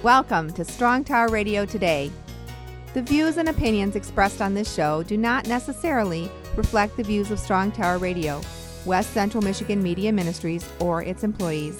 Welcome to Strong Tower Radio Today. The views and opinions expressed on this show do not necessarily reflect the views of Strong Tower Radio, West Central Michigan Media Ministries, or its employees.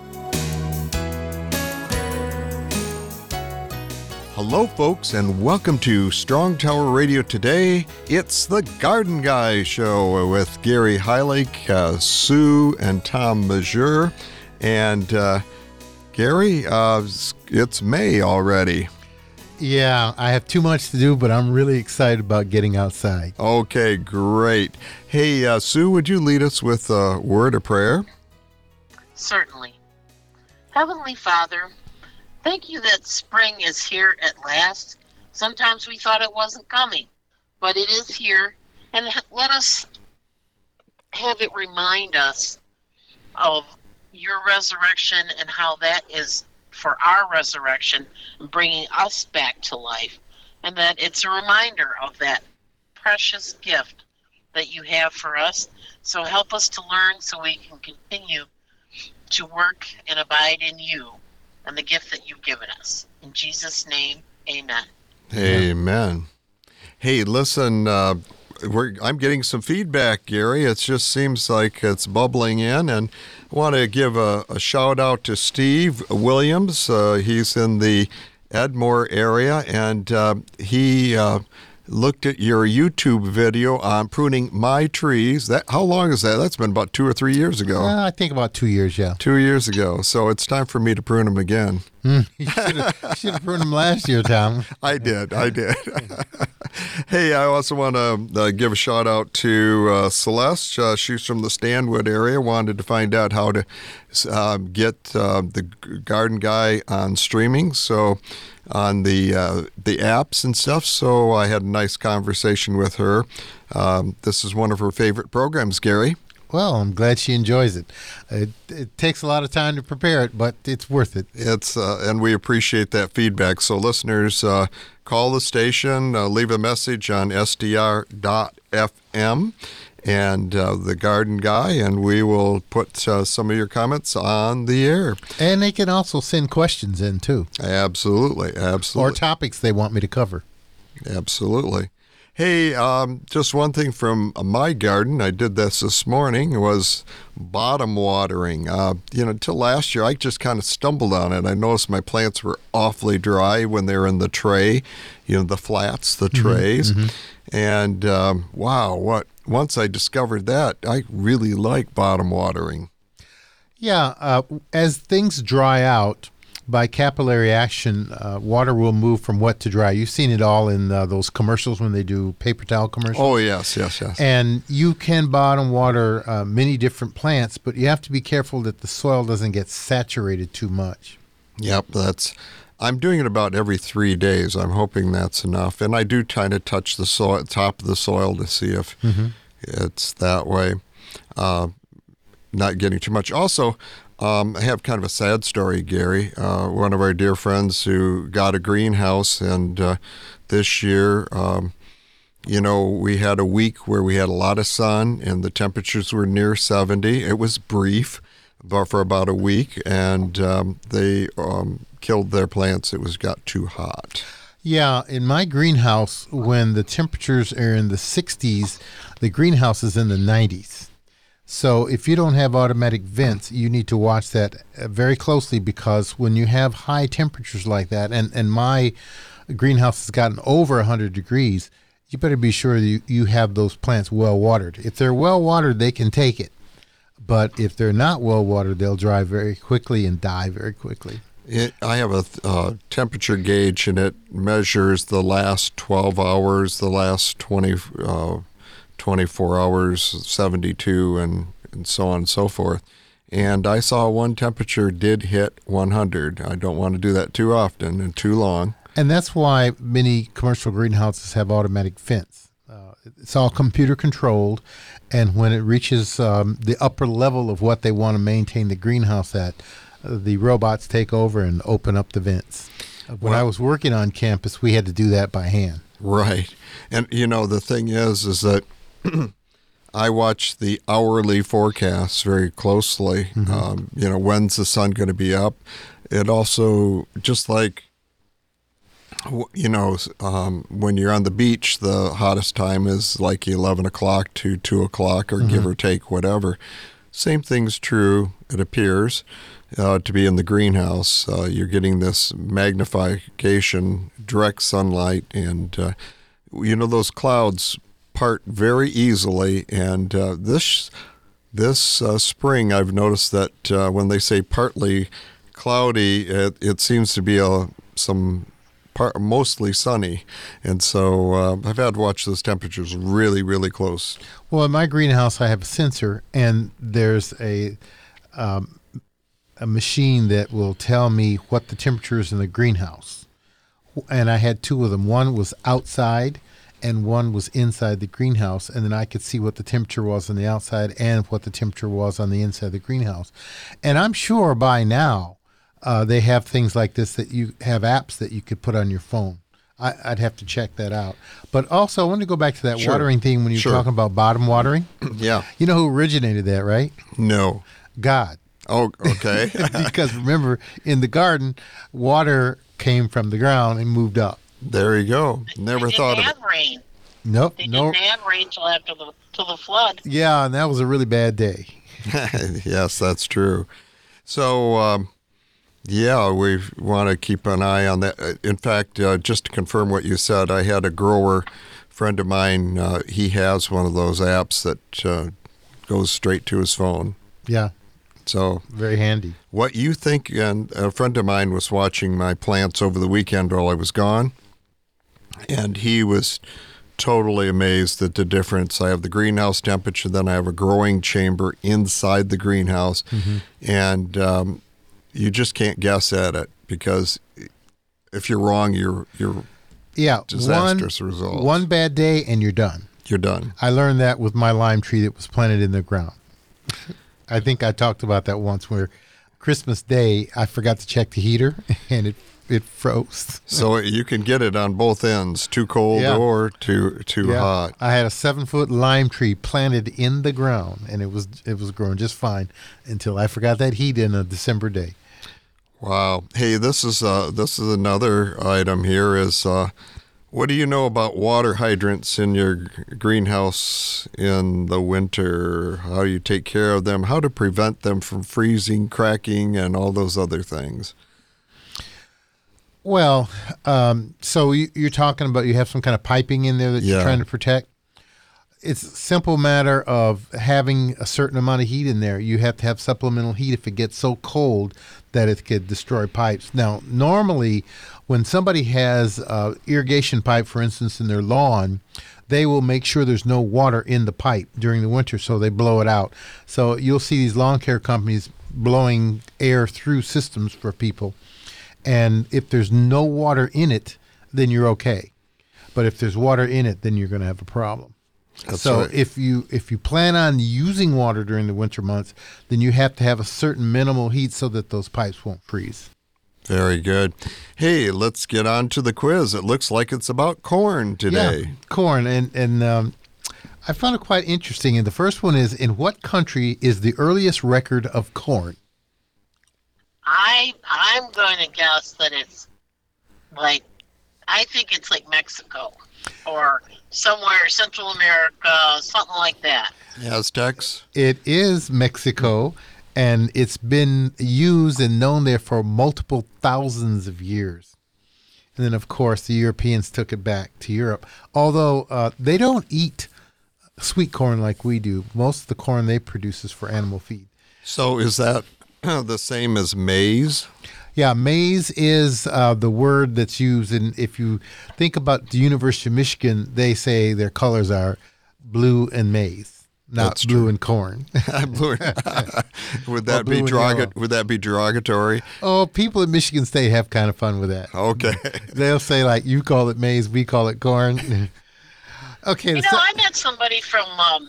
Hello, folks, and welcome to Strong Tower Radio Today. It's the Garden Guy Show with Gary Heilig, Sue, and Tom Majeur. And Gary, it's May already. Yeah, I have too much to do, but I'm really excited about getting outside. Okay, great. Hey, Sue, would you lead us with a word of prayer? Certainly. Heavenly Father, thank you that spring is here at last. Sometimes we thought it wasn't coming, but it is here. And let us have it remind us of your resurrection and how that is for our resurrection, bringing us back to life. And that it's a reminder of that precious gift that you have for us. So help us to learn so we can continue to work and abide in you and the gift that you've given us. In Jesus' name, amen. Amen. Hey, listen, I'm getting some feedback, Gary. It just seems like it's bubbling in, and I want to give a shout out to Steve Williams. He's in the Edmore area, and he looked at your YouTube video on pruning my trees. How long is that? That's been about 2 or 3 years ago. I think about 2 years, yeah. 2 years ago. So it's time for me to prune them again. You should have pruned them last year, Tom. I did. Hey, I also want to give a shout out to Celeste. She's from the Stanwood area. Wanted to find out how to get the Garden Guy on streaming. So on the apps and stuff. So I had a nice conversation with her. This is one of her favorite programs, Gary. Well, I'm glad she enjoys it. It takes a lot of time to prepare it, but it's worth it. It's and we appreciate that feedback. So listeners, call the station, leave a message on SDR.FM and the Garden Guy, and we will put some of your comments on the air. And they can also send questions in, too. Absolutely. Or topics they want me to cover. Absolutely. Hey, just one thing from my garden, I did this morning, was bottom watering. Till last year, I just kind of stumbled on it. I noticed my plants were awfully dry when they were in the tray, the flats, the trays. Mm-hmm. And once I discovered that, I really like bottom watering. Yeah, as things dry out, by capillary action, water will move from wet to dry. You've seen it all in those commercials when they do paper towel commercials. Oh, yes. And you can bottom water many different plants, but you have to be careful that the soil doesn't get saturated too much. Yep, I'm doing it about every 3 days. I'm hoping that's enough. And I do kind of touch the top of the soil to see if it's that way, not getting too much. Also, I have kind of a sad story, Gary. One of our dear friends who got a greenhouse, and this year, we had a week where we had a lot of sun, and the temperatures were near 70. It was brief, for about a week, and they killed their plants. It got too hot. Yeah, in my greenhouse, when the temperatures are in the 60s, the greenhouse is in the 90s. So if you don't have automatic vents, you need to watch that very closely, because when you have high temperatures like that, and my greenhouse has gotten over 100 degrees, you better be sure you have those plants well watered. If they're well watered, they can take it. But if they're not well watered, they'll dry very quickly and die very quickly. I have a temperature gauge, and it measures the last 12 hours, the last 24 hours, 72, and so on and so forth. And I saw one temperature did hit 100. I don't want to do that too often and too long. And that's why many commercial greenhouses have automatic vents. It's all computer controlled, and when it reaches the upper level of what they want to maintain the greenhouse at, the robots take over and open up the vents. When I was working on campus, we had to do that by hand. Right. And, the thing is that I watch the hourly forecasts very closely. Mm-hmm. When's the sun going to be up? it also, just like, when you're on the beach, the hottest time is like 11 o'clock to 2 o'clock, or give or take, whatever. Same thing's true, it appears, to be in the greenhouse. You're getting this magnification, direct sunlight, and, those clouds part very easily. And this spring, I've noticed that when they say partly cloudy, it seems to be mostly sunny, and so I've had to watch those temperatures really, really close. Well, in my greenhouse, I have a sensor, and there's a machine that will tell me what the temperature is in the greenhouse. And I had two of them. One was outside, and one was inside the greenhouse, and then I could see what the temperature was on the outside and what the temperature was on the inside of the greenhouse. And I'm sure by now, they have things like this, that you have apps that you could put on your phone. I'd have to check that out. But also, I want to go back to that watering thing when you were talking about bottom watering. Yeah. You know who originated that, right? No. God. Oh, okay. Because remember, in the garden, water came from the ground and moved up. There you go. Never thought of it. Rain. Nope. They didn't have rain till after the flood. Yeah, and that was a really bad day. Yes, that's true. So, yeah, we want to keep an eye on that. In fact, just to confirm what you said, I had a grower friend of mine. He has one of those apps that goes straight to his phone. Yeah. So very handy. What you think? And a friend of mine was watching my plants over the weekend while I was gone, and he was totally amazed at the difference. I have the greenhouse temperature, then I have a growing chamber inside the greenhouse, and you just can't guess at it, because if you're wrong, you're disastrous results. One bad day and you're done. You're done. I learned that with my lime tree that was planted in the ground. I think I talked about that once, where Christmas Day I forgot to check the heater and it froze. So you can get it on both ends, too cold or too hot. I had a 7-foot lime tree planted in the ground, and it was growing just fine until I forgot that heat in a December day. Wow. Hey, this is another item here. Is what do you know about water hydrants in your greenhouse in the winter? How you take care of them? How to prevent them from freezing, cracking, and all those other things? Well, so you're talking about you have some kind of piping in there that you're trying to protect? It's a simple matter of having a certain amount of heat in there. You have to have supplemental heat if it gets so cold that it could destroy pipes. Now, normally, when somebody has irrigation pipe, for instance, in their lawn, they will make sure there's no water in the pipe during the winter, so they blow it out. So you'll see these lawn care companies blowing air through systems for people. And if there's no water in it, then you're okay. But if there's water in it, then you're going to have a problem. That's so right. if you plan on using water during the winter months, then you have to have a certain minimal heat so that those pipes won't freeze. Very good. Hey, let's get on to the quiz. It looks like it's about corn today. Yeah, corn. And I found it quite interesting. And the first one is, in what country is the earliest record of corn? I'm going to guess that it's I think it's like Mexico or somewhere Central America, something like that. Aztecs? It is Mexico, and it's been used and known there for multiple thousands of years. And then, of course, the Europeans took it back to Europe. Although they don't eat sweet corn like we do. Most of the corn they produce is for animal feed. So is that the same as maize? Yeah, maize is the word that's used. And if you think about the University of Michigan, they say their colors are blue and maize, not That's blue true. and corn. Would that be Would that be derogatory? Oh, people at Michigan State have kind of fun with that. Okay. They'll say, like, you call it maize, we call it corn. Okay. I met somebody from,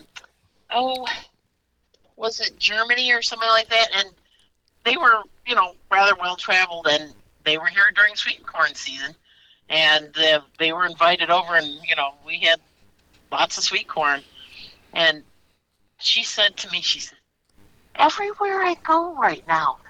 was it Germany or something like that? And they were, rather well traveled, and they were here during sweet corn season. And they were invited over, and, we had lots of sweet corn. And she said to me, everywhere I go right now,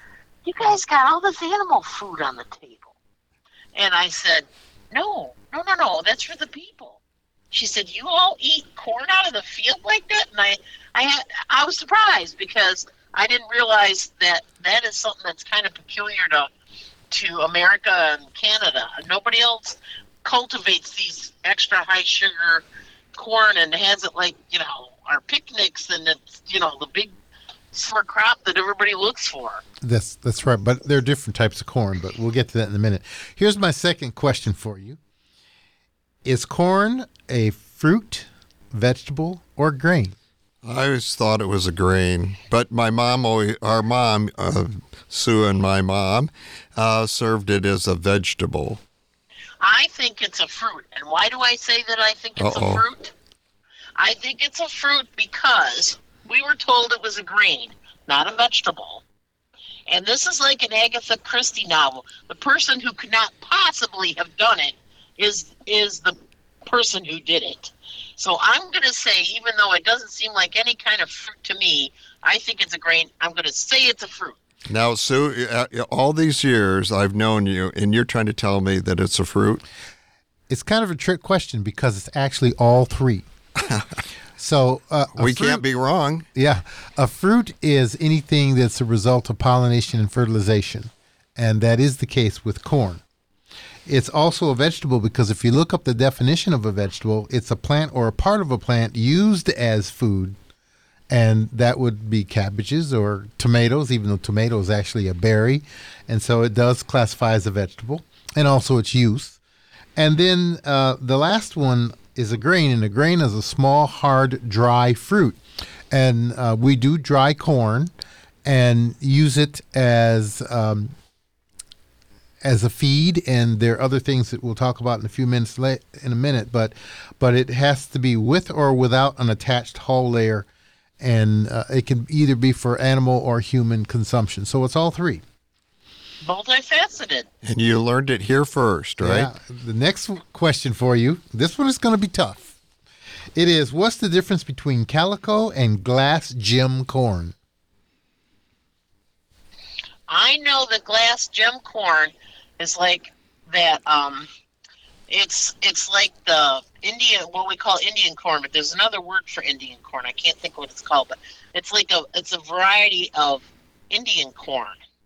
you guys got all this animal food on the table. And I said, no, that's for the people. She said, you all eat corn out of the field like that? And I was surprised because I didn't realize that is something that's kind of peculiar to America and Canada. Nobody else cultivates these extra high sugar corn and has it like, our picnics, and it's, the big summer crop that everybody looks for. That's right, but there are different types of corn, but we'll get to that in a minute. Here's my second question for you. Is corn a fruit, vegetable, or grain? I always thought it was a grain, but our mom, Sue and my mom, served it as a vegetable. I think it's a fruit. And why do I say that I think it's a fruit? I think it's a fruit because we were told it was a grain, not a vegetable. And this is like an Agatha Christie novel. The person who could not possibly have done it is the person who did it. So I'm going to say, even though it doesn't seem like any kind of fruit to me, I think it's a grain. I'm going to say it's a fruit. Now, Sue, all these years I've known you, and you're trying to tell me that it's a fruit? It's kind of a trick question because it's actually all three. So we can't be wrong. Yeah. A fruit is anything that's a result of pollination and fertilization, and that is the case with corn. It's also a vegetable because if you look up the definition of a vegetable, it's a plant or a part of a plant used as food, and that would be cabbages or tomatoes, even though tomato is actually a berry, and so it does classify as a vegetable, and also its use. And then the last one is a grain, and a grain is a small, hard, dry fruit. And we do dry corn and use it as a feed, and there are other things that we'll talk about in a minute, but it has to be with or without an attached hull layer, and it can either be for animal or human consumption. So it's all three. Multifaceted. And you learned it here first, right? Yeah. The next question for you, this one is going to be tough. It is, what's the difference between calico and glass gem corn? I know the glass gem corn is like that. It's like the what we call Indian corn, but there's another word for Indian corn. I can't think of what it's called, but it's a variety of Indian corn.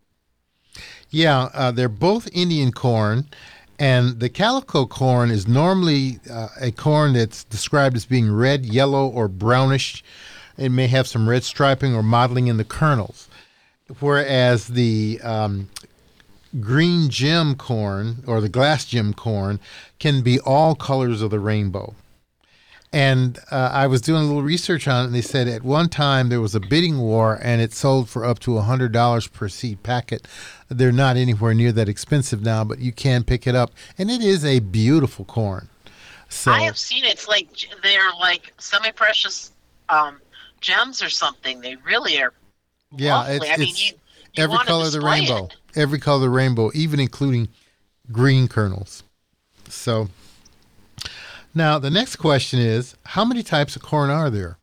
Yeah, they're both Indian corn, and the calico corn is normally a corn that's described as being red, yellow, or brownish. It may have some red striping or mottling in the kernels, whereas the green gem corn or the glass gem corn can be all colors of the rainbow. And I was doing a little research on it, and they said at one time there was a bidding war, and it sold for up to $100 per seed packet. They're not anywhere near that expensive now, but you can pick it up, and it is a beautiful corn. So I have seen it. It's like they're like semi-precious gems or something. They really are. Yeah, lovely. it's you every want to color of the display rainbow. it. Every color of the rainbow, even including green kernels. So now the next question is, how many types of corn are there?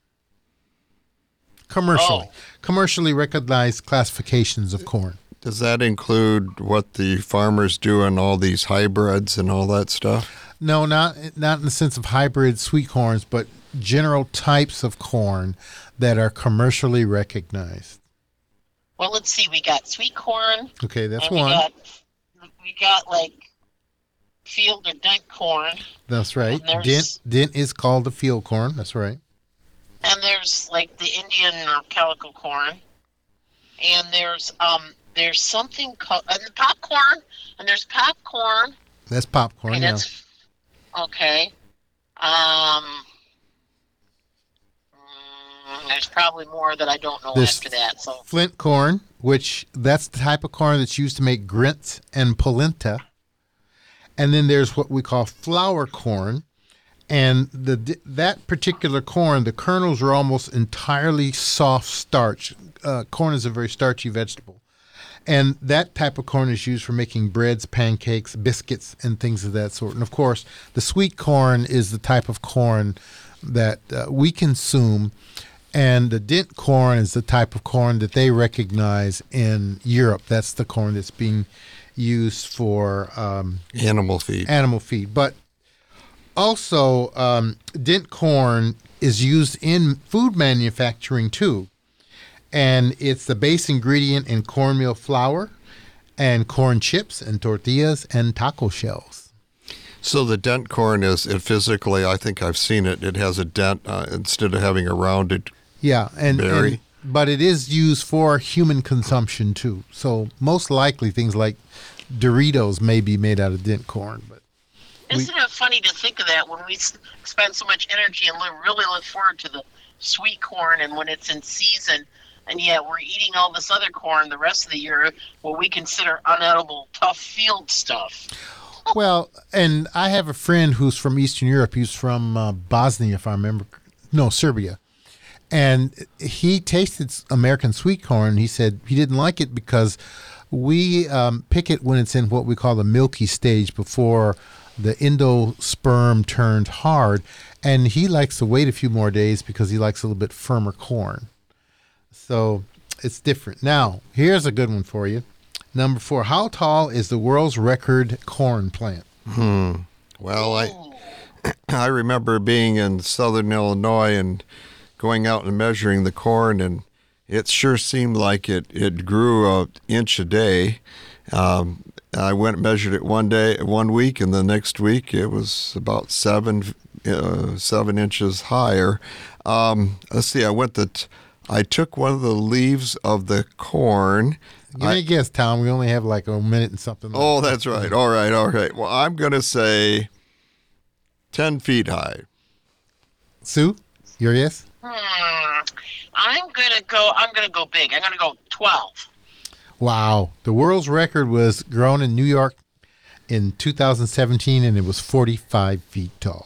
Commercially recognized classifications of corn. Does that include what the farmers do on all these hybrids and all that stuff? No, not in the sense of hybrid sweet corns, but general types of corn that are commercially recognized. Well, let's see. We got sweet corn. Okay, that's and one. We got like field or dent corn. That's right. And Dent is called the field corn. That's right. And there's like the Indian or calico corn. And there's something called and the popcorn. And there's popcorn. That's popcorn. And Yeah. that's okay. There's probably more that I don't know There's after that. So flint corn, which that's the type of corn that's used to make grits and polenta. And then there's what we call flour corn. And that particular corn, the kernels are almost entirely soft starch. Corn is a very starchy vegetable. And that type of corn is used for making breads, pancakes, biscuits, and things of that sort. And, of course, the sweet corn is the type of corn that we consume. And the dent corn is the type of corn that they recognize in Europe. That's the corn that's being used for animal feed. But also, dent corn is used in food manufacturing too. And it's the base ingredient in cornmeal flour and corn chips and tortillas and taco shells. So the dent corn is, it physically, I think I've seen it, it has a dent instead of having a rounded berry. But it is used for human consumption too. So most likely things like Doritos may be made out of dent corn. But isn't it funny to think of that when we spend so much energy and really look forward to the sweet corn and when it's in season, and yet we're eating all this other corn the rest of the year, what we consider unedible, tough field stuff. Well, and I have a friend who's from Eastern Europe. He's from Bosnia, if I remember. No, Serbia. And he tasted American sweet corn. He said he didn't like it because we pick it when it's in what we call the milky stage before the endosperm turned hard. And he likes to wait a few more days because he likes a little bit firmer corn. So it's different. Now, here's a good one for you. Number 4, how tall is the world's record corn plant? Well, I remember being in southern Illinois and going out and measuring the corn, and it sure seemed like it grew an inch a day. I went and measured it one week, and the next week it was about 7 inches higher. Let's see, I took one of the leaves of the corn. Give me a guess, Tom. We only have like a minute and something. Oh, that's right. All right. Well, I'm going to say 10 feet high. Sue, your yes? I'm gonna go big. I'm gonna go 12. Wow. The world's record was grown in New York in 2017, and it was 45 feet tall.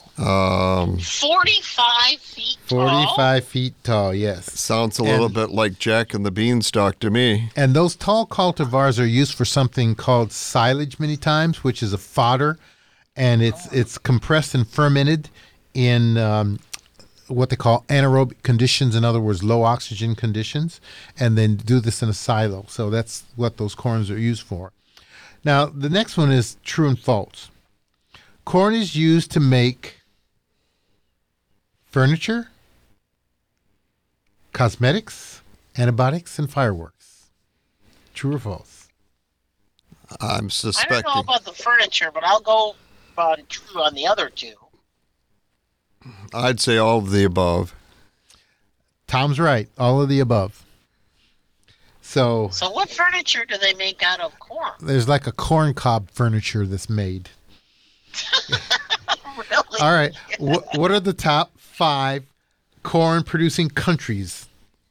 45 feet tall? 45 feet tall, yes. Sounds a little bit like Jack and the Beanstalk to me. And those tall cultivars are used for something called silage many times, which is a fodder, and it's compressed and fermented in what they call anaerobic conditions, in other words, low oxygen conditions, and then do this in a silo. So that's what those corns are used for. Now, the next one is true and false. Corn is used to make furniture, cosmetics, antibiotics, and fireworks. True or false? I'm suspecting. I don't know about the furniture, but I'll go on true on the other two. I'd say all of the above. Tom's right. All of the above. So what furniture do they make out of corn? There's like a corn cob furniture that's made. Really? All right. What are the top 5 corn producing countries?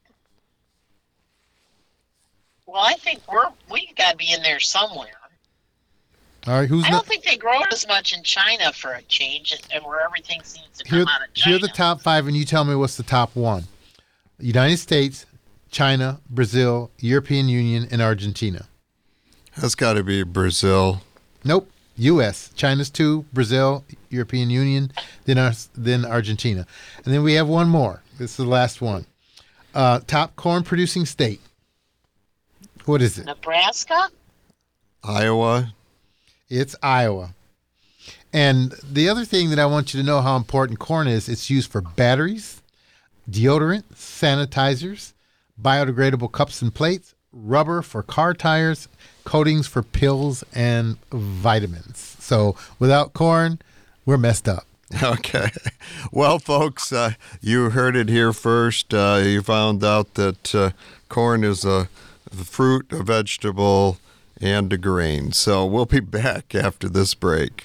Well, I think we got to be in there somewhere. All right. I don't think they grow it as much in China for a change, and where everything seems to come out of China. Here are the top 5, and you tell me what's the top 1. United States, China, Brazil, European Union, and Argentina. That's got to be Brazil. Nope. U.S. China's 2, Brazil, European Union, then Argentina. And then we have one more. This is the last one. Top corn producing state. What is it? Nebraska? Iowa. It's Iowa. And the other thing that I want you to know how important corn is, it's used for batteries, deodorant, sanitizers, biodegradable cups and plates, rubber for car tires, coatings for pills, and vitamins. So without corn, we're messed up. Okay. Well, folks, you heard it here first. You found out that corn is a fruit, a vegetable, and a grain. So we'll be back after this break.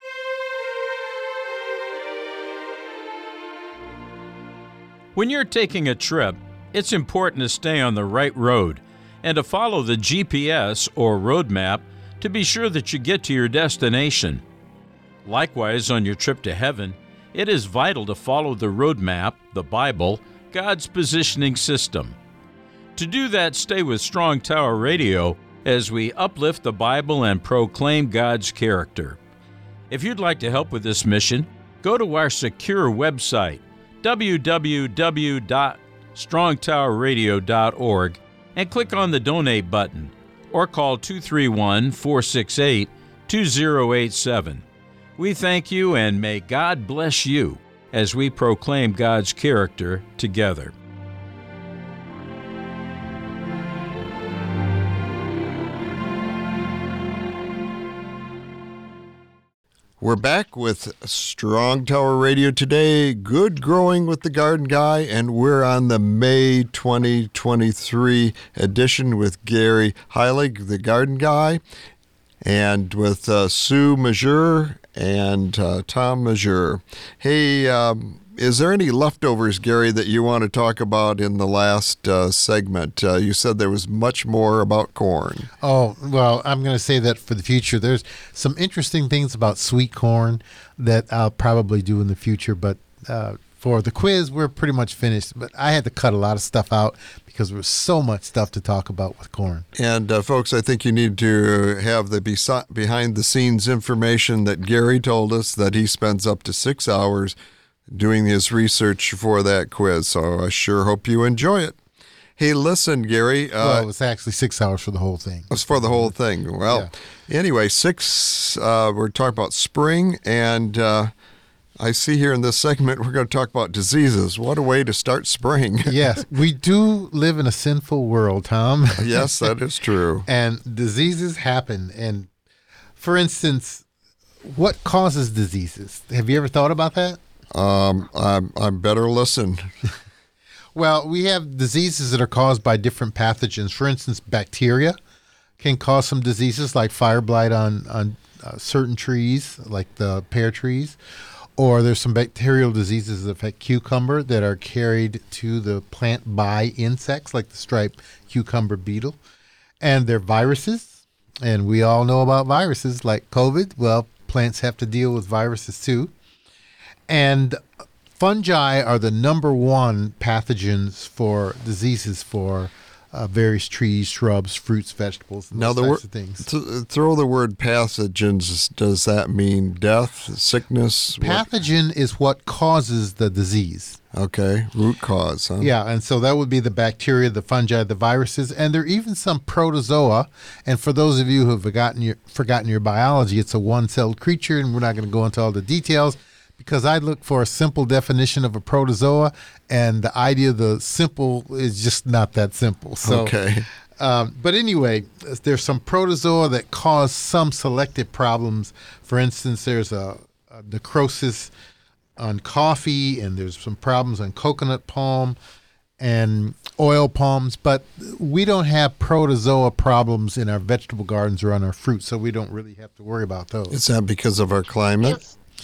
When you're taking a trip, it's important to stay on the right road and to follow the GPS or road map to be sure that you get to your destination. Likewise, on your trip to heaven, it is vital to follow the road map, the Bible, God's positioning system. To do that, stay with Strong Tower Radio as we uplift the Bible and proclaim God's character. If you'd like to help with this mission, go to our secure website, www.strongtower.org. strongtowerradio.org and click on the donate button or call 231-468-2087. We thank you and may God bless you as we proclaim God's character together. We're back with Strong Tower Radio today, Good Growing with the Garden Guy, and we're on the May 2023 edition with Gary Heilig, the Garden Guy, and with Sue Majeur and Tom Majeur. Hey, is there any leftovers, Gary, that you want to talk about in the last segment? You said there was much more about corn. Oh, well, I'm going to say that for the future. There's some interesting things about sweet corn that I'll probably do in the future, but for the quiz, we're pretty much finished. But I had to cut a lot of stuff out because there was so much stuff to talk about with corn. And folks, I think you need to have the behind-the-scenes information that Gary told us, that he spends up to 6 hours doing his research for that quiz. So I sure hope you enjoy it. Hey, listen, Gary. Well, it's actually 6 hours for the whole thing. It's for the whole thing. Well, Anyway, we're talking about spring, and I see here in this segment we're going to talk about diseases. What a way to start spring. Yes, we do live in a sinful world, Tom. Yes, that is true. And diseases happen. And for instance, what causes diseases? Have you ever thought about that? I'm better listen. Well, we have diseases that are caused by different pathogens. For instance, bacteria can cause some diseases like fire blight on certain trees, like the pear trees. Or there's some bacterial diseases that affect cucumber that are carried to the plant by insects, like the striped cucumber beetle. And they're viruses, and we all know about viruses like COVID. Well, plants have to deal with viruses too. And fungi are the number one pathogens for diseases for various trees, shrubs, fruits, vegetables, and those types of things. Throw the word pathogens. Does that mean death, sickness? Pathogen is what causes the disease. Okay, root cause, huh? Yeah, and so that would be the bacteria, the fungi, the viruses, and there are even some protozoa. And for those of you who have forgotten your biology, it's a one-celled creature, and we're not going to go into all the details, because I look for a simple definition of a protozoa, and the idea of the simple is just not that simple. So, okay. But anyway, there's some protozoa that cause some selected problems. For instance, there's a necrosis on coffee, and there's some problems on coconut palm and oil palms. But we don't have protozoa problems in our vegetable gardens or on our fruit, so we don't really have to worry about those. Is that because of our climate?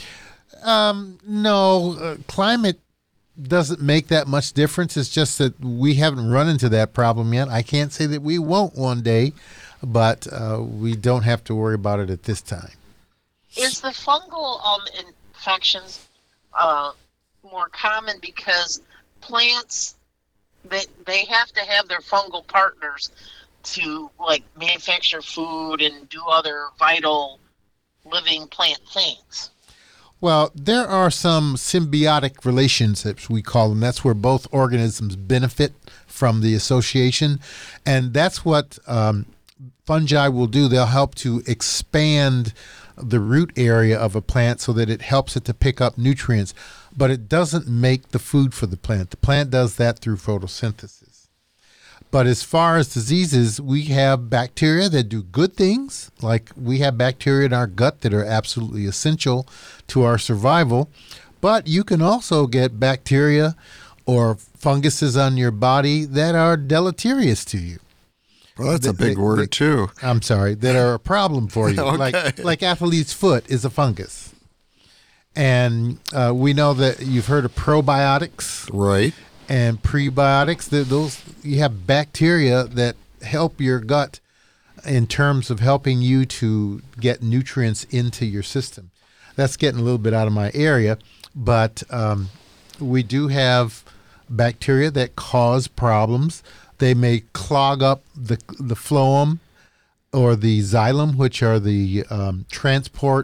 No, climate doesn't make that much difference. It's just that we haven't run into that problem yet. I can't say that we won't one day, but we don't have to worry about it at this time. Is the fungal infections more common because plants, they have to have their fungal partners to like manufacture food and do other vital living plant things? Well, there are some symbiotic relationships, we call them. That's where both organisms benefit from the association. And that's what fungi will do. They'll help to expand the root area of a plant so that it helps it to pick up nutrients. But it doesn't make the food for the plant. The plant does that through photosynthesis. But as far as diseases, we have bacteria that do good things, like we have bacteria in our gut that are absolutely essential to our survival. But you can also get bacteria or funguses on your body that are deleterious to you. Well, that's a big word, too. I'm sorry, that are a problem for you. Okay. Like athlete's foot is a fungus. And we know that you've heard of probiotics. Right. And prebiotics, those you have bacteria that help your gut in terms of helping you to get nutrients into your system. That's getting a little bit out of my area, but we do have bacteria that cause problems. They may clog up the phloem or the xylem, which are the transport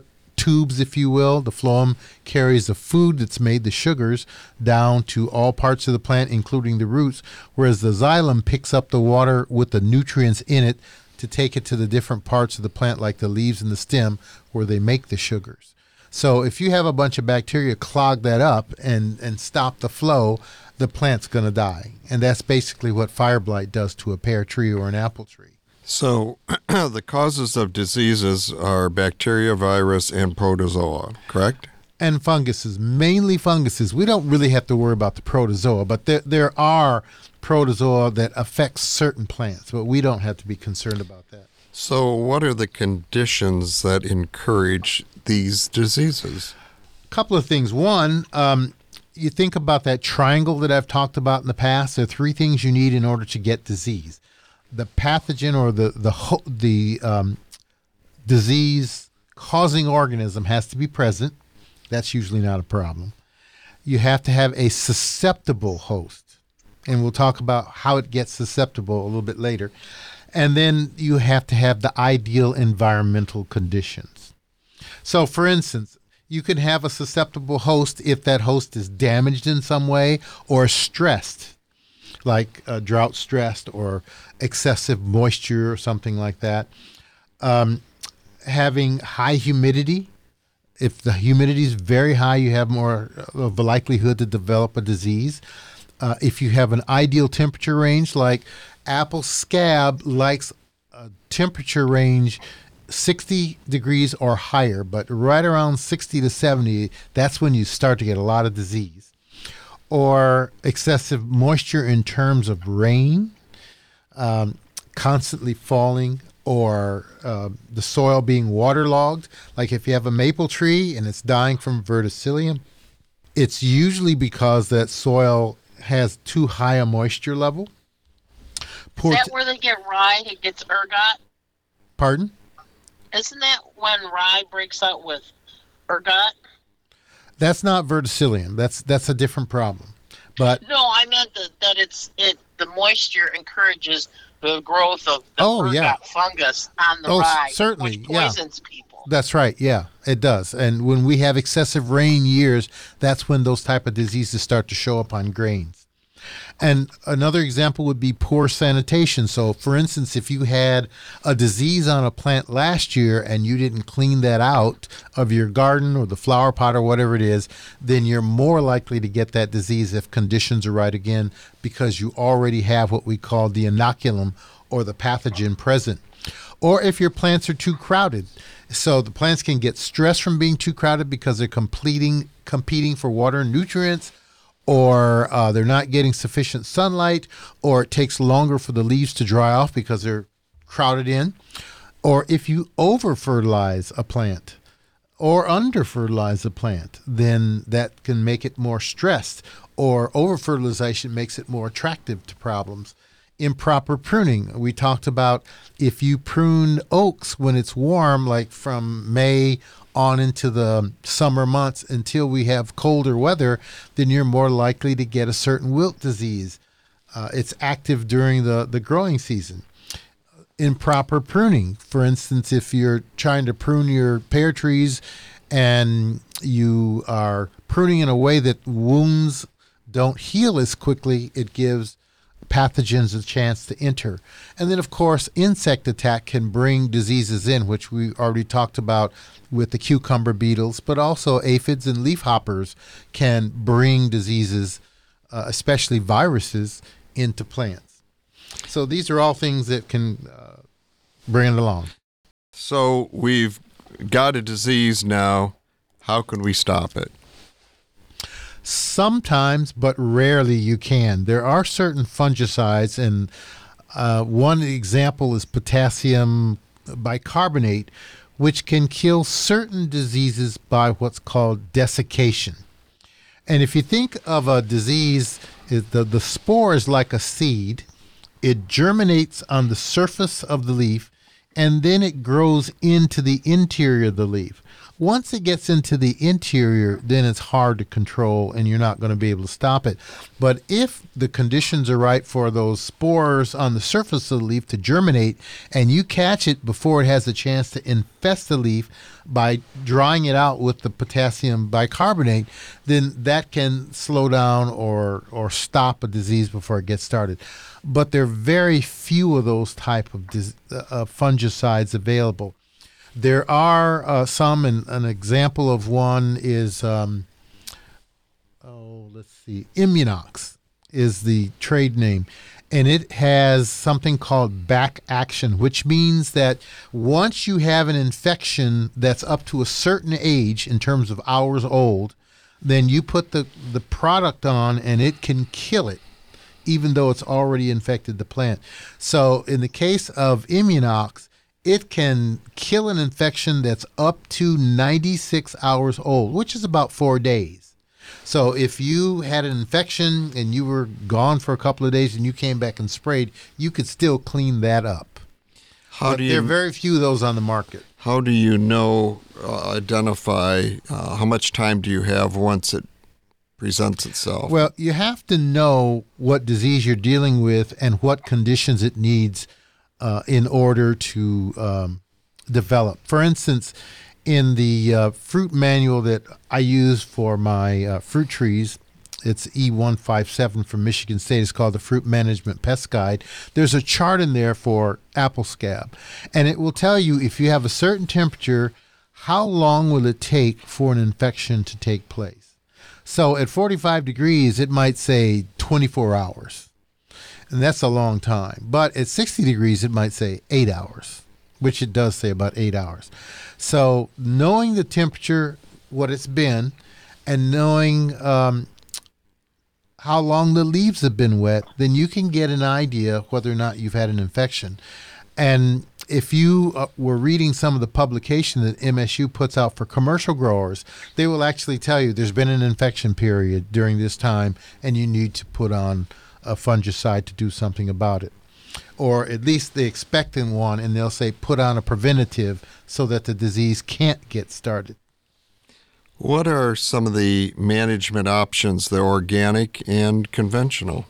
tubes, if you will. The phloem carries the food that's made, the sugars, down to all parts of the plant, including the roots, whereas the xylem picks up the water with the nutrients in it to take it to the different parts of the plant, like the leaves and the stem, where they make the sugars. So if you have a bunch of bacteria clog that up and stop the flow, the plant's going to die. And that's basically what fire blight does to a pear tree or an apple tree. So the causes of diseases are bacteria, virus, and protozoa, correct? And funguses, mainly funguses. We don't really have to worry about the protozoa, but there are protozoa that affect certain plants, but we don't have to be concerned about that. So what are the conditions that encourage these diseases? A couple of things. One, you think about that triangle that I've talked about in the past. There are three things you need in order to get disease. The pathogen or the disease-causing organism has to be present. That's usually not a problem. You have to have a susceptible host, and we'll talk about how it gets susceptible a little bit later. And then you have to have the ideal environmental conditions. So, for instance, you can have a susceptible host if that host is damaged in some way or stressed, like drought stressed or excessive moisture or something like that. Having high humidity. If the humidity is very high, you have more of a likelihood to develop a disease. If you have an ideal temperature range, like apple scab likes a temperature range 60 degrees or higher, but right around 60 to 70, that's when you start to get a lot of disease. Or excessive moisture in terms of rain, constantly falling, or the soil being waterlogged. Like if you have a maple tree and it's dying from verticillium, it's usually because that soil has too high a moisture level. Is that where they get rye? It gets ergot? Pardon? Isn't that when rye breaks out with ergot? That's not verticillium. That's a different problem. But no, I meant that the moisture encourages the growth of the ergot fungus on the rye, certainly, which poisons people. That's right. Yeah, it does. And when we have excessive rain years, that's when those type of diseases start to show up on grains. And another example would be poor sanitation. So, for instance, if you had a disease on a plant last year and you didn't clean that out of your garden or the flower pot or whatever it is, then you're more likely to get that disease if conditions are right again, because you already have what we call the inoculum or the pathogen present. Or if your plants are too crowded. So the plants can get stressed from being too crowded because they're competing for water and nutrients, or they're not getting sufficient sunlight, or it takes longer for the leaves to dry off because they're crowded in. Or if you over-fertilize a plant or under-fertilize a plant, then that can make it more stressed, or over-fertilization makes it more attractive to problems. Improper pruning. We talked about if you prune oaks when it's warm, like from May on into the summer months until we have colder weather, then you're more likely to get a certain wilt disease. It's active during the growing season. Improper pruning. For instance, if you're trying to prune your pear trees and you are pruning in a way that wounds don't heal as quickly, it gives pathogens a chance to enter. And then, of course, insect attack can bring diseases in, which we already talked about with the cucumber beetles, but also aphids and leafhoppers can bring diseases, especially viruses, into plants. So these are all things that can bring it along. So we've got a disease now. How can we stop it? Sometimes, but rarely you can. There are certain fungicides, and one example is potassium bicarbonate, which can kill certain diseases by what's called desiccation. And if you think of a disease, the spore is like a seed. It germinates on the surface of the leaf, and then it grows into the interior of the leaf. Once it gets into the interior, then it's hard to control and you're not going to be able to stop it. But if the conditions are right for those spores on the surface of the leaf to germinate and you catch it before it has a chance to infest the leaf by drying it out with the potassium bicarbonate, then that can slow down or stop a disease before it gets started. But there are very few of those type of fungicides available. There are some, and an example of one is, Immunox is the trade name. And it has something called back action, which means that once you have an infection that's up to a certain age in terms of hours old, then you put the product on and it can kill it, even though it's already infected the plant. So in the case of Immunox, it can kill an infection that's up to 96 hours old, which is about 4 days. So if you had an infection and you were gone for a couple of days and you came back and sprayed, you could still clean that up. There are very few of those on the market. How do you identify how much time do you have once it presents itself? Well, you have to know what disease you're dealing with and what conditions it needs in order to develop. For instance, in the fruit manual that I use for my fruit trees, it's E157 from Michigan State. It's called the Fruit Management Pest Guide. There's a chart in there for apple scab, and it will tell you if you have a certain temperature, how long will it take for an infection to take place. So at 45 degrees, it might say 24 hours. And that's a long time. But at 60 degrees, it might say 8 hours, which it does say about 8 hours. So knowing the temperature, what it's been, and knowing how long the leaves have been wet, then you can get an idea whether or not you've had an infection. And if you were reading some of the publication that MSU puts out for commercial growers, they will actually tell you there's been an infection period during this time, and you need to put on a fungicide to do something about it. Or at least they expect in one, and they'll say put on a preventative so that the disease can't get started. What are some of the management options, the organic and conventional?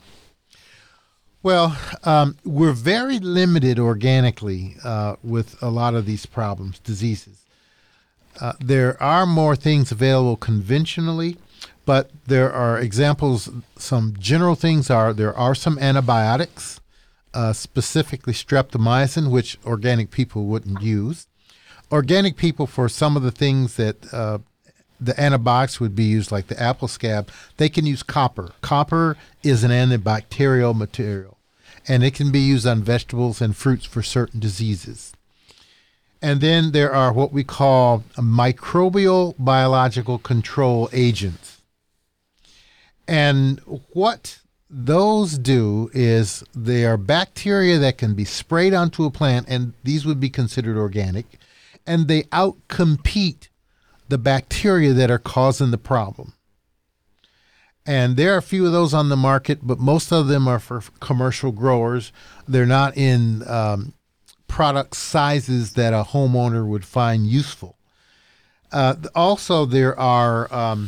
Well, we're very limited organically with a lot of these problems, diseases. There are more things available conventionally, but there are examples. Some general things are there are some antibiotics, specifically streptomycin, which organic people wouldn't use. Organic people, for some of the things that the antibiotics would be used, like the apple scab, they can use copper. Copper is an antibacterial material, and it can be used on vegetables and fruits for certain diseases. And then there are what we call microbial biological control agents. And what those do is they are bacteria that can be sprayed onto a plant, and these would be considered organic, and they outcompete the bacteria that are causing the problem. And there are a few of those on the market, but most of them are for commercial growers. They're not in product sizes that a homeowner would find useful. Also, there are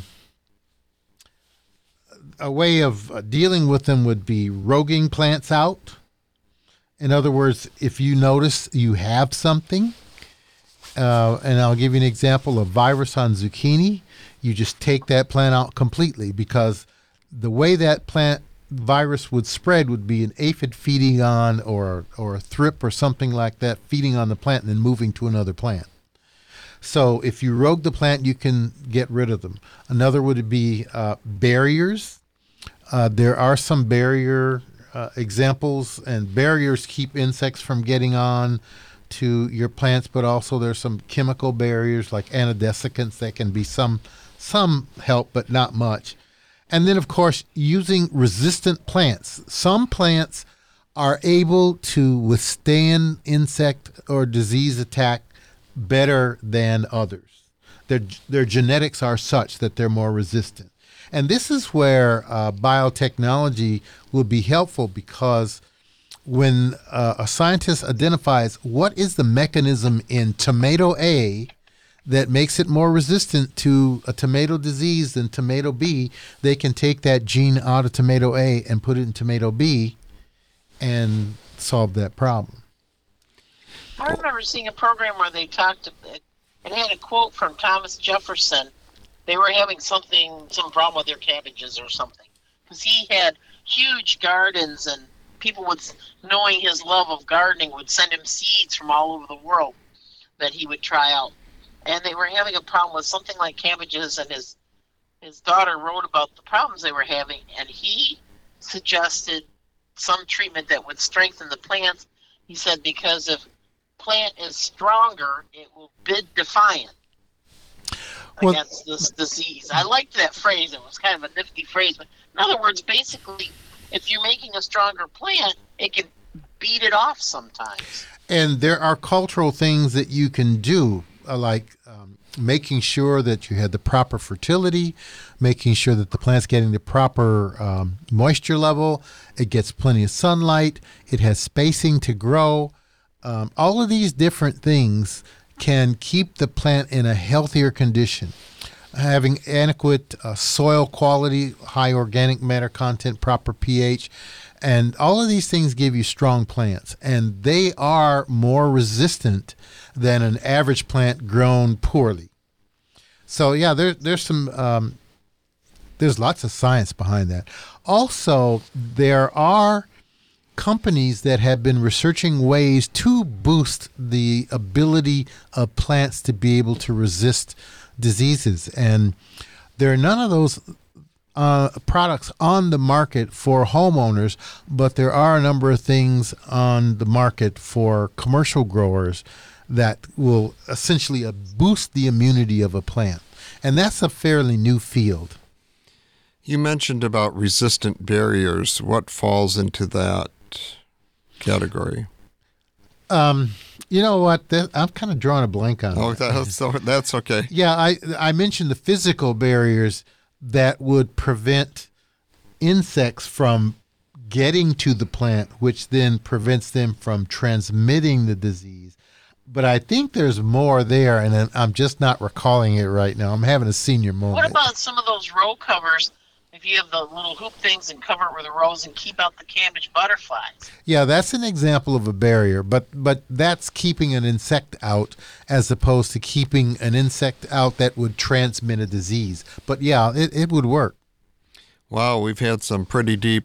a way of dealing with them would be roguing plants out. In other words, if you notice you have something, and I'll give you an example of virus on zucchini, you just take that plant out completely, because the way that plant virus would spread would be an aphid feeding on, or a thrip or something like that, feeding on the plant and then moving to another plant. So if you rogue the plant, you can get rid of them. Another would be barriers. There are some barrier examples, and barriers keep insects from getting on to your plants, but also there's some chemical barriers like antidesiccants that can be some help, but not much. And then, of course, using resistant plants. Some plants are able to withstand insect or disease attack better than others. Their genetics are such that they're more resistant. And this is where biotechnology will be helpful, because when a scientist identifies what is the mechanism in tomato A that makes it more resistant to a tomato disease than tomato B, they can take that gene out of tomato A and put it in tomato B and solve that problem. I remember seeing a program where they talked, it had a quote from Thomas Jefferson. They were having some problem with their cabbages or something, because he had huge gardens, and people would, knowing his love of gardening, would send him seeds from all over the world that he would try out. And they were having a problem with something like cabbages, and his daughter wrote about the problems they were having, and he suggested some treatment that would strengthen the plants. He said, because if plant is stronger, it will bid defiant against this disease. I liked that phrase. It was kind of a nifty phrase, but in other words, basically, if you're making a stronger plant, it can beat it off sometimes. And there are cultural things that you can do, like making sure that you have the proper fertility, making sure that the plant's getting the proper moisture level, it gets plenty of sunlight, it has spacing to grow. All of these different things can keep the plant in a healthier condition. Having adequate soil quality, high organic matter content, proper pH, and all of these things give you strong plants, and they are more resistant than an average plant grown poorly. So yeah, there's some there's lots of science behind that. Also, there are companies that have been researching ways to boost the ability of plants to be able to resist diseases, and there are none of those products on the market for homeowners, but there are a number of things on the market for commercial growers that will essentially boost the immunity of a plant, and that's a fairly new field. You mentioned about resistant barriers. What falls into that category? You know what? I'm kind of drawing a blank on that. That's okay. Yeah, I mentioned the physical barriers that would prevent insects from getting to the plant, which then prevents them from transmitting the disease. But I think there's more there, and I'm just not recalling it right now. I'm having a senior moment. What about some of those row covers? If you have the little hoop things and cover it with rows and keep out the cabbage butterflies. Yeah, that's an example of a barrier, but that's keeping an insect out as opposed to keeping an insect out that would transmit a disease. But yeah, it would work. Wow, we've had some pretty deep,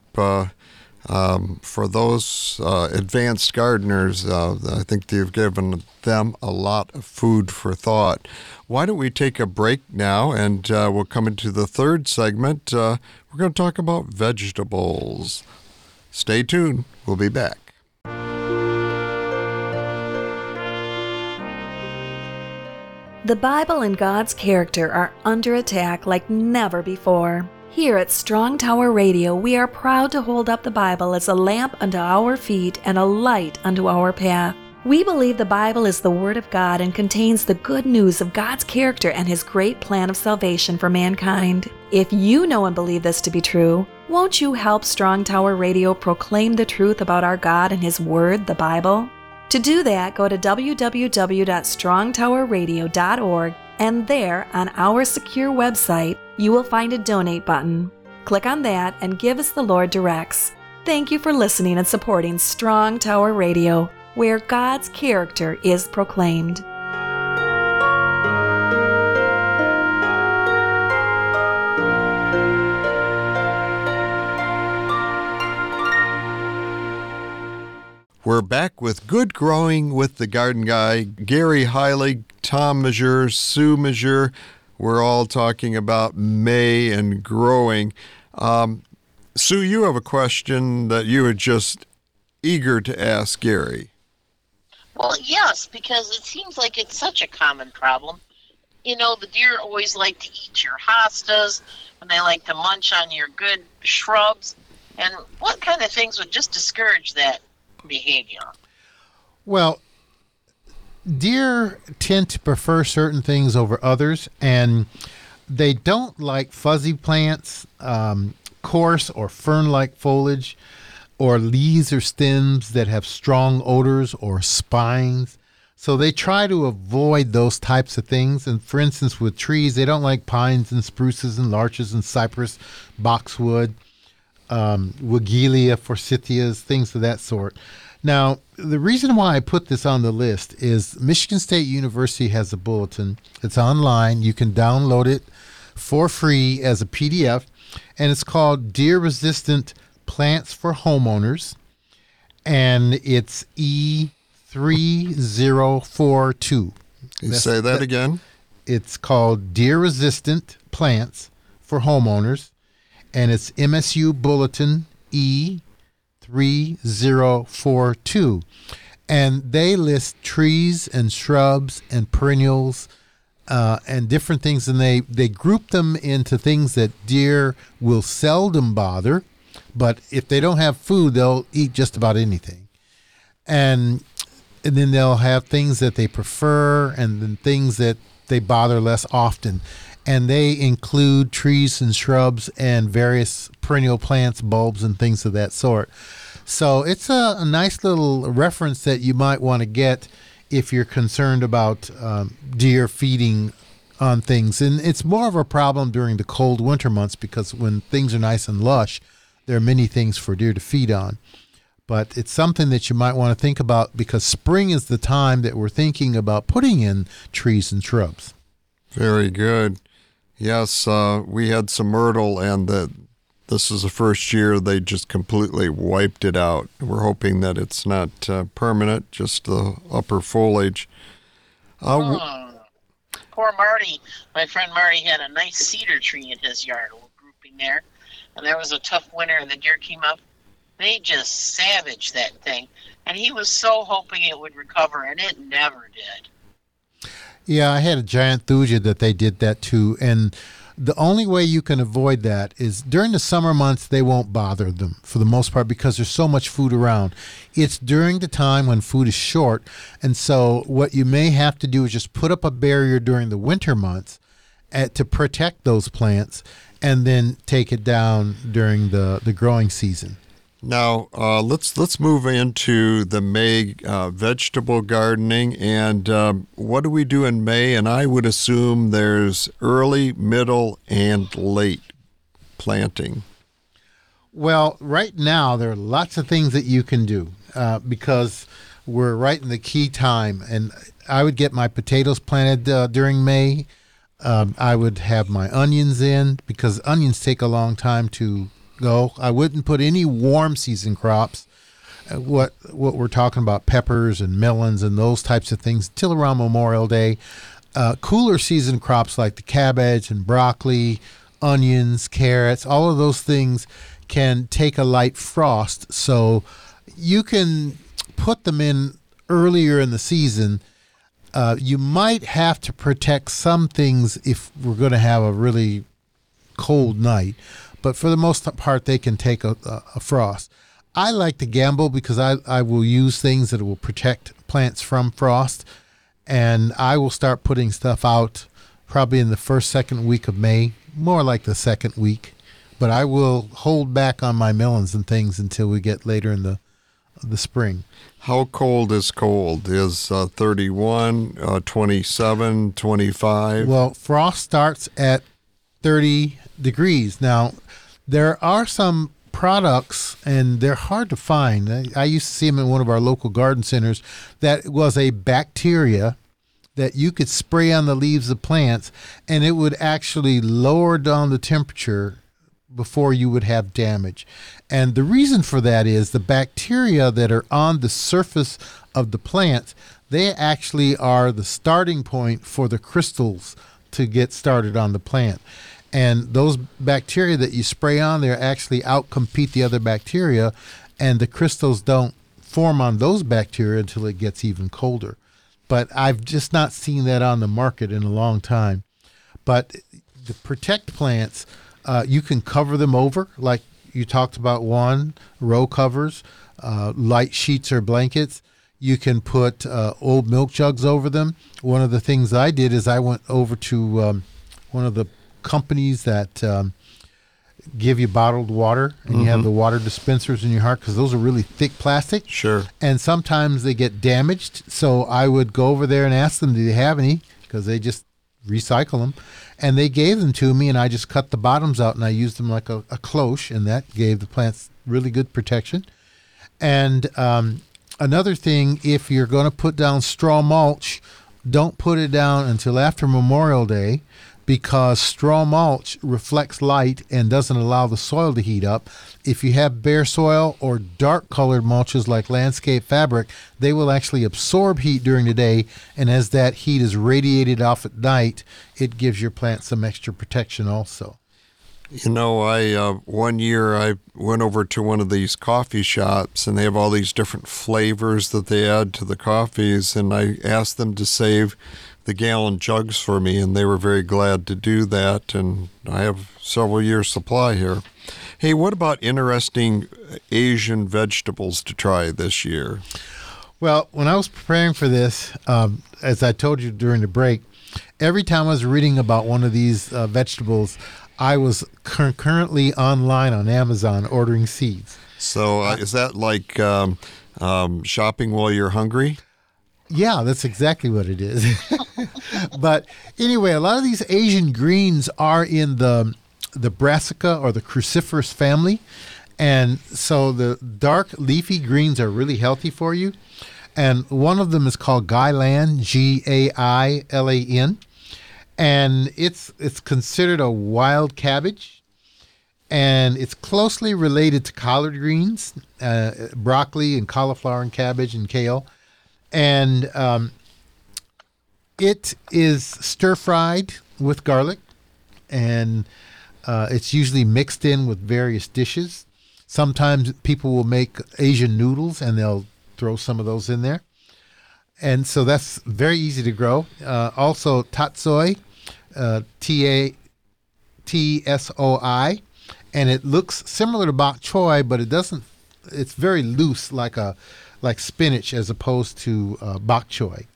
for those advanced gardeners, I think you've given them a lot of food for thought. Why don't we take a break now, and we'll come into the third segment. We're going to talk about vegetables. Stay tuned. We'll be back. The Bible and God's character are under attack like never before. Here at Strong Tower Radio, we are proud to hold up the Bible as a lamp unto our feet and a light unto our path. We believe the Bible is the Word of God and contains the good news of God's character and His great plan of salvation for mankind. If you know and believe this to be true, won't you help Strong Tower Radio proclaim the truth about our God and His Word, the Bible? To do that, go to www.strongtowerradio.org, and there, on our secure website, you will find a donate button. Click on that and give as the Lord directs. Thank you for listening and supporting Strong Tower Radio, where God's character is proclaimed. We're back with Good Growing with the Garden Guy, Gary Heilig, Tom Messure, Sue Messure. We're all talking about May and growing. Sue, you have a question that you were just eager to ask Gary. Well, yes, because it seems like it's such a common problem. You know, the deer always like to eat your hostas, and they like to munch on your good shrubs. And what kind of things would just discourage that behavior? Well, deer tend to prefer certain things over others, and they don't like fuzzy plants, coarse or fern-like foliage, or leaves or stems that have strong odors or spines. So they try to avoid those types of things. And for instance, with trees, they don't like pines and spruces and larches and cypress, boxwood, Weigela, forsythias, things of that sort. Now, the reason why I put this on the list is Michigan State University has a bulletin. It's online. You can download it for free as a PDF, and it's called Deer Resistant Plants for Homeowners, and it's E3042. You say that again? It's called Deer Resistant Plants for Homeowners, and it's MSU Bulletin E3042. And they list trees and shrubs and perennials and different things, and they group them into things that deer will seldom bother, but if they don't have food, they'll eat just about anything. And then they'll have things that they prefer and then things that they bother less often. And they include trees and shrubs and various perennial plants, bulbs, and things of that sort. So it's a nice little reference that you might want to get if you're concerned about deer feeding on things. And it's more of a problem during the cold winter months because when things are nice and lush, there are many things for deer to feed on. But it's something that you might want to think about because spring is the time that we're thinking about putting in trees and shrubs. Very good. Yes, we had some myrtle, and this is the first year they just completely wiped it out. We're hoping that it's not permanent, just the upper foliage. Poor Marty. My friend Marty had a nice cedar tree in his yard, a little grouping there, and there was a tough winter, and the deer came up. They just savaged that thing, and he was so hoping it would recover, and it never did. Yeah, I had a giant thuja that they did that too, and the only way you can avoid that is during the summer months, they won't bother them for the most part because there's so much food around. It's during the time when food is short, and so what you may have to do is just put up a barrier during the winter months to protect those plants, and then take it down during the growing season. Now, let's move into the May vegetable gardening, and what do we do in May? And I would assume there's early, middle, and late planting. Well, right now there are lots of things that you can do because we're right in the key time, and I would get my potatoes planted during May. I would have my onions in because onions take a long time to go. I wouldn't put any warm season crops, what we're talking about, peppers and melons and those types of things, till around Memorial Day. Cooler season crops like the cabbage and broccoli, onions, carrots, all of those things can take a light frost. So you can put them in earlier in the season. You might have to protect some things if we're going to have a really cold night. But for the most part, they can take a frost. I like to gamble because I will use things that will protect plants from frost. And I will start putting stuff out probably in the first, second week of May, more like the second week. But I will hold back on my melons and things until we get later in the spring. How cold is cold? Is 31, 27, 25? Well, frost starts at 30 degrees. Now, there are some products, and they're hard to find. I used to see them in one of our local garden centers that was a bacteria that you could spray on the leaves of plants, and it would actually lower down the temperature before you would have damage. And the reason for that is the bacteria that are on the surface of the plants, they actually are the starting point for the crystals to get started on the plant. And those bacteria that you spray on there actually outcompete the other bacteria, and the crystals don't form on those bacteria until it gets even colder. But I've just not seen that on the market in a long time. But to protect plants, you can cover them over, like you talked about, row covers, light sheets or blankets. You can put old milk jugs over them. One of the things I did is I went over to one of the companies that give you bottled water, and you have the water dispensers in your heart, because those are really thick plastic. Sure. And sometimes they get damaged. So I would go over there and ask them, do they have any? Because they just recycle them. And they gave them to me, and I just cut the bottoms out, and I used them like a cloche, and that gave the plants really good protection. And another thing, if you're going to put down straw mulch, don't put it down until after Memorial Day, because straw mulch reflects light and doesn't allow the soil to heat up. If you have bare soil or dark colored mulches like landscape fabric, they will actually absorb heat during the day, and as that heat is radiated off at night, it gives your plant some extra protection also. You know, one year I went over to one of these coffee shops, and they have all these different flavors that they add to the coffees, and I asked them to save the gallon jugs for me, and they were very glad to do that, and I have several years' supply here. Hey, what about interesting Asian vegetables to try this year? Well, when I was preparing for this, as I told you during the break, every time I was reading about one of these vegetables, I was currently online on Amazon ordering seeds. So is that like shopping while you're hungry? Yeah, that's exactly what it is. But anyway, a lot of these Asian greens are in the brassica or the cruciferous family. And so the dark leafy greens are really healthy for you. And one of them is called Gailan, Gailan. And it's considered a wild cabbage. And it's closely related to collard greens, broccoli and cauliflower and cabbage and kale. And it is stir-fried with garlic, and it's usually mixed in with various dishes. Sometimes people will make Asian noodles, and they'll throw some of those in there. And so that's very easy to grow. Also, tatsoi, T-A-T-S-O-I, and it looks similar to bok choy, but it doesn't. It's very loose, like spinach, as opposed to bok choy.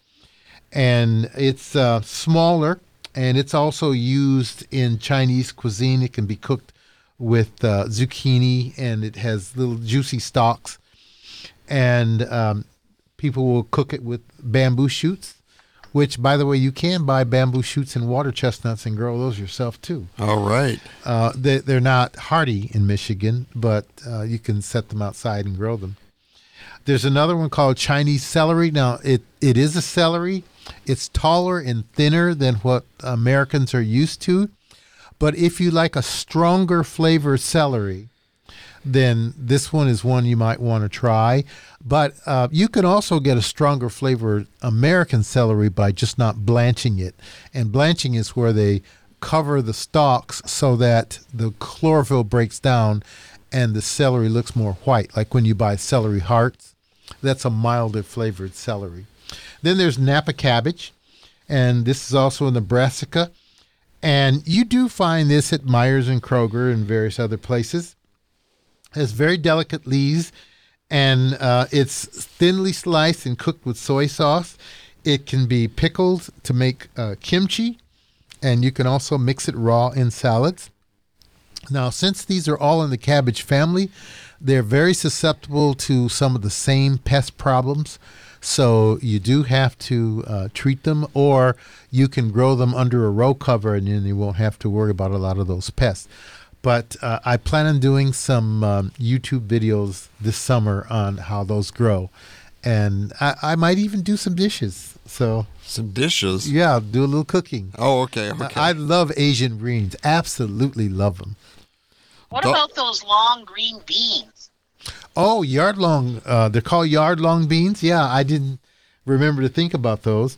And it's smaller, and it's also used in Chinese cuisine. It can be cooked with zucchini, and it has little juicy stalks. And people will cook it with bamboo shoots, which, by the way, you can buy bamboo shoots and water chestnuts and grow those yourself, too. All right. They're not hardy in Michigan, but you can set them outside and grow them. There's another one called Chinese celery. Now, it is a celery. It's taller and thinner than what Americans are used to. But if you like a stronger flavored celery, then this one is one you might want to try. But you can also get a stronger flavored American celery by just not blanching it. And blanching is where they cover the stalks so that the chlorophyll breaks down and the celery looks more white, like when you buy celery hearts. That's a milder flavored celery. Then there's Napa cabbage, and this is also in the brassica. And you do find this at Myers and Kroger and various other places. It has very delicate leaves, and it's thinly sliced and cooked with soy sauce. It can be pickled to make kimchi, and you can also mix it raw in salads. Now, since these are all in the cabbage family, they're very susceptible to some of the same pest problems. So you do have to treat them, or you can grow them under a row cover, and then you won't have to worry about a lot of those pests. But I plan on doing some YouTube videos this summer on how those grow. And I might even do some dishes. So some dishes? Yeah, do a little cooking. Oh, okay. I love Asian greens. Absolutely love them. What about those long green beans? Oh, yard long. They're called yard long beans. Yeah, I didn't remember to think about those.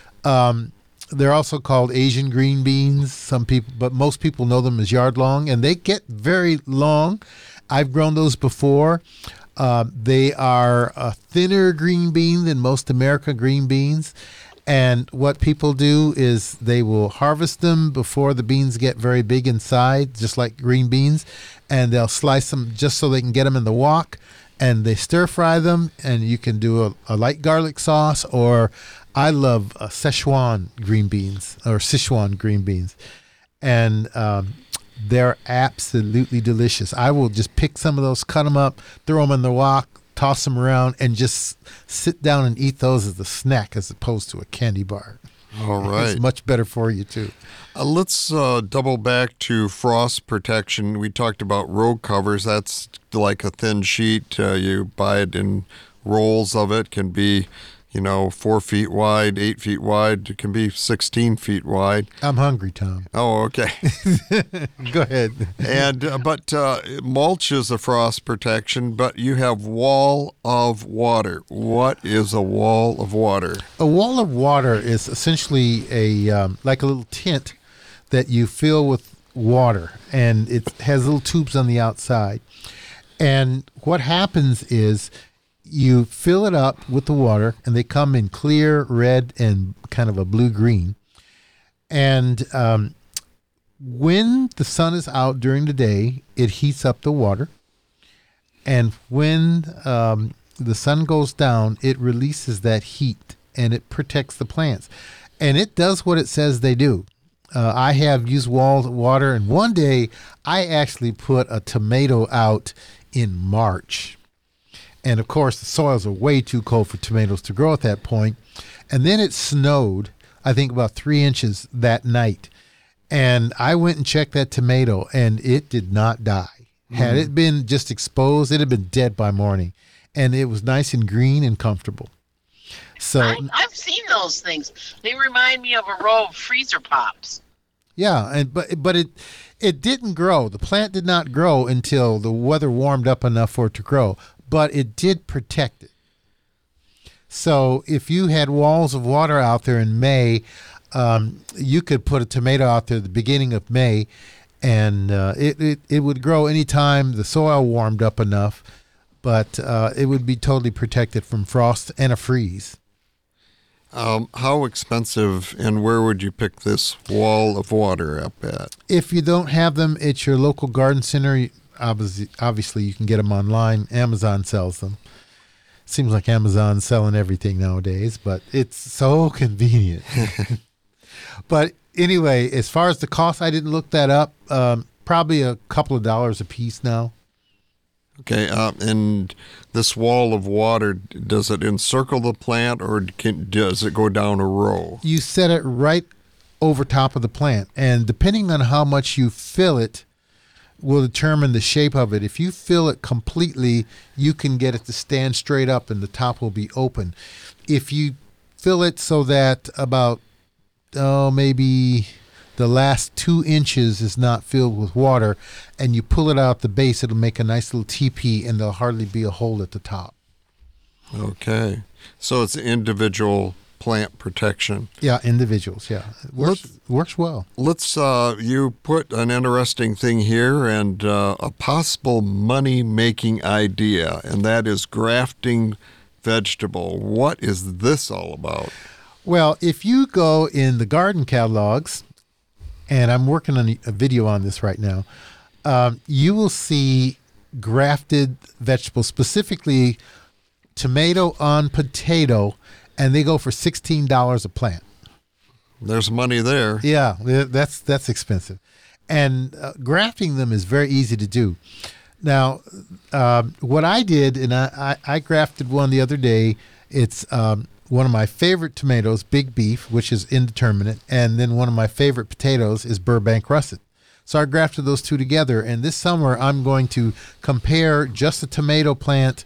They're also called Asian green beans. Some people, but most people know them as yard long, and they get very long. I've grown those before. They are a thinner green bean than most American green beans. And what people do is they will harvest them before the beans get very big inside, just like green beans, and they'll slice them just so they can get them in the wok, and they stir fry them, and you can do a light garlic sauce, or I love Szechuan green beans, or Sichuan green beans. And They're absolutely delicious. I will just pick some of those, cut them up, throw them in the wok, toss them around, and just sit down and eat those as a snack as opposed to a candy bar. All right. It's much better for you, too. Let's double back to frost protection. We talked about road covers. That's like a thin sheet. You buy it in rolls of it. Can be, 4 feet wide, 8 feet wide. It can be 16 feet wide. I'm hungry, Tom. Oh, okay. Go ahead. But mulch is a frost protection, but you have wall of water. What is a wall of water? A wall of water is essentially like a little tent that you fill with water, and it has little tubes on the outside. And what happens is you fill it up with the water, and they come in clear, red, and kind of a blue-green. And when the sun is out during the day, it heats up the water. And when the sun goes down, it releases that heat, and it protects the plants. And it does what it says they do. I have used wall water, and one day I actually put a tomato out in March. And, of course, the soils are way too cold for tomatoes to grow at that point. And then it snowed, I think, about 3 inches that night. And I went and checked that tomato, and it did not die. Had it been just exposed, it had been dead by morning. And it was nice and green and comfortable. So I've seen those things. They remind me of a row of freezer pops. Yeah, but it didn't grow. The plant did not grow until the weather warmed up enough for it to grow. But it did protect it. So if you had walls of water out there in May, you could put a tomato out there at the beginning of May, and it would grow anytime the soil warmed up enough, but it would be totally protected from frost and a freeze. How expensive and where would you pick this wall of water up at? If you don't have them at your local garden center, obviously you can get them online. Amazon sells them. Seems like Amazon's selling everything nowadays, but it's so convenient. But anyway, as far as the cost, I didn't look that up. Probably a couple of dollars a piece now. Okay, and this wall of water, does it encircle the plant or does it go down a row? You set it right over top of the plant, and depending on how much you fill it will determine the shape of it. If you fill it completely, you can get it to stand straight up and the top will be open. If you fill it so that about, maybe the last 2 inches is not filled with water, and you pull it out the base, it'll make a nice little teepee, and there'll hardly be a hole at the top. Okay. So it's individual plant protection. Yeah, individuals, yeah. It works well. Let's, you put an interesting thing here and a possible money-making idea, and that is grafting vegetable. What is this all about? Well, if you go in the garden catalogs, and I'm working on a video on this right now, you will see grafted vegetables, specifically tomato on potato, and they go for $16 a plant. There's money there. Yeah, that's expensive. And grafting them is very easy to do. Now, what I did, and I grafted one the other day, it's one of my favorite tomatoes, Big Beef, which is indeterminate, and then one of my favorite potatoes is Burbank Russet. So I grafted those two together, and this summer I'm going to compare just a tomato plant,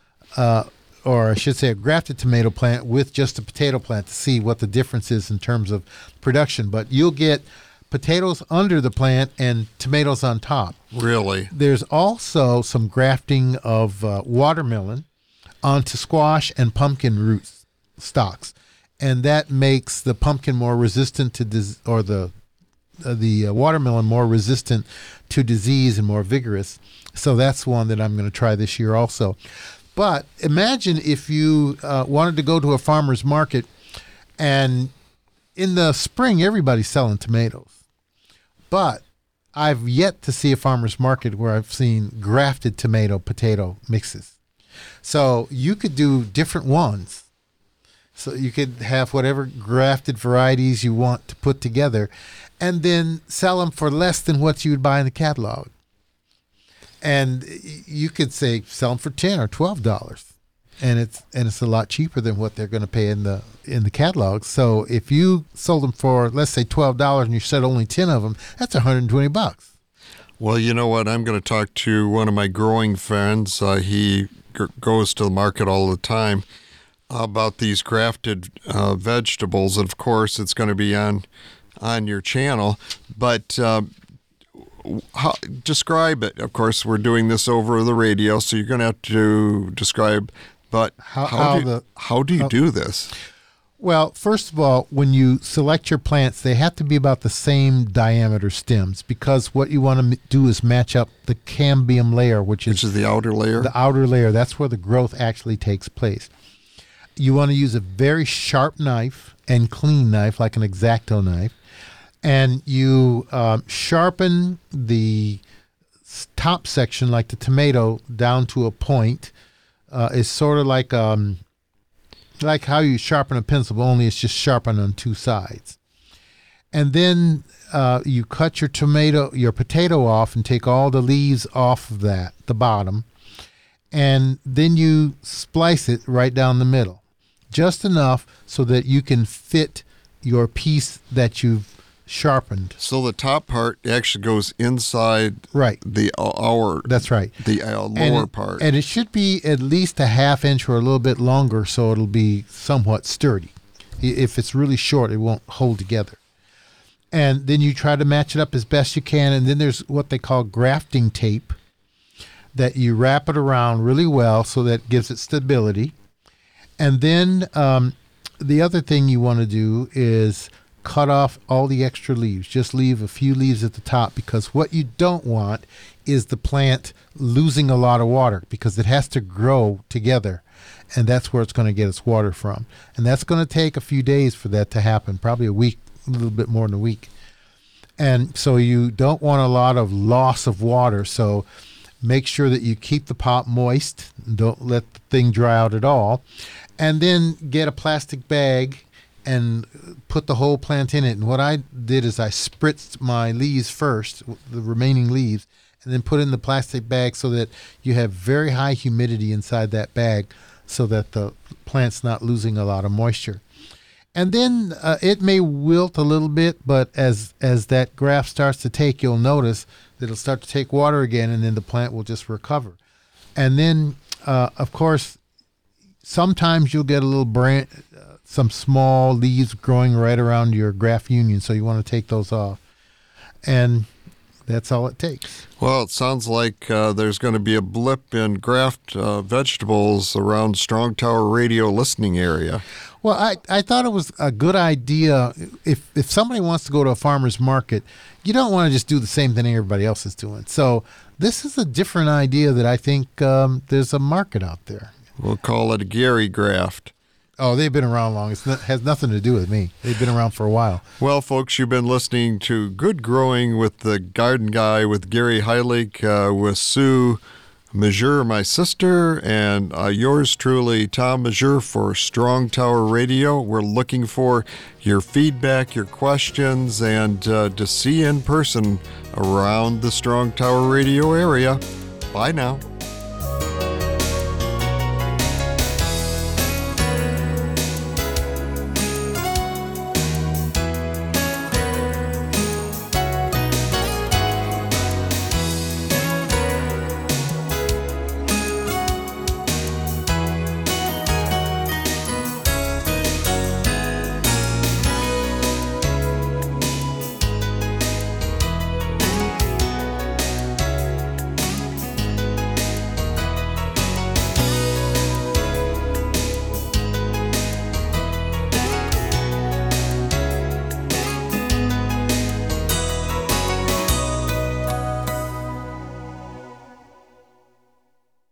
or I should say a grafted tomato plant with just a potato plant to see what the difference is in terms of production. But you'll get potatoes under the plant and tomatoes on top. Really? There's also some grafting of watermelon onto squash and pumpkin roots. Stalks, and that makes the pumpkin more resistant to the watermelon more resistant to disease and more vigorous. So that's one that I'm going to try this year also. But imagine if you wanted to go to a farmer's market, and in the spring everybody's selling tomatoes, but I've yet to see a farmer's market where I've seen grafted tomato-potato mixes. So you could do different ones. So you could have whatever grafted varieties you want to put together and then sell them for less than what you would buy in the catalog. And you could say sell them for $10 or $12. And it's a lot cheaper than what they're going to pay in the catalog. So if you sold them for, let's say, $12 and you said only 10 of them, that's $120. Well, you know what? I'm going to talk to one of my growing friends. He goes to the market all the time about these grafted vegetables. Of course, it's going to be on your channel, but describe it. Of course, we're doing this over the radio, so you're going to have to describe. But how do you do this? Well, first of all, when you select your plants, they have to be about the same diameter stems, because what you want to do is match up the cambium layer, which is the outer layer. The outer layer. That's where the growth actually takes place. You want to use a very sharp knife and clean knife, like an X-Acto knife, and you sharpen the top section, like the tomato, down to a point. It's sort of like how you sharpen a pencil, but only it's just sharpened on two sides. And then you cut your potato off and take all the leaves off of that, the bottom, and then you splice it right down the middle, just enough so that you can fit your piece that you've sharpened. So the top part actually goes inside the That's right. The lower part. And it should be at least a ½ inch or a little bit longer, so it'll be somewhat sturdy. If it's really short, it won't hold together. And then you try to match it up as best you can, and then there's what they call grafting tape that you wrap it around really well so that it gives it stability. And then the other thing you want to do is cut off all the extra leaves. Just leave a few leaves at the top, because what you don't want is the plant losing a lot of water, because it has to grow together, and that's where it's going to get its water from. And that's going to take a few days for that to happen, probably a week, a little bit more than a week. And so you don't want a lot of loss of water, so make sure that you keep the pot moist. Don't let the thing dry out at all. And then get a plastic bag and put the whole plant in it. And what I did is I spritzed my leaves first, the remaining leaves, and then put it in the plastic bag so that you have very high humidity inside that bag, so that the plant's not losing a lot of moisture. And then it may wilt a little bit, but as that graft starts to take, you'll notice that it'll start to take water again, and then the plant will just recover. And then, of course, sometimes you'll get a little some small leaves growing right around your graft union, so you want to take those off. And that's all it takes. Well, it sounds like there's going to be a blip in graft vegetables around Strong Tower Radio listening area. Well, I thought it was a good idea. If somebody wants to go to a farmer's market, you don't want to just do the same thing everybody else is doing. So this is a different idea that I think there's a market out there. We'll call it a Gary graft. Oh, they've been around long. It has nothing to do with me. They've been around for a while. Well, folks, you've been listening to Good Growing with the Garden Guy with Gary Heilig, with Sue Majeur, my sister, and yours truly, Tom Majeur, for Strong Tower Radio. We're looking for your feedback, your questions, and to see you in person around the Strong Tower Radio area. Bye now.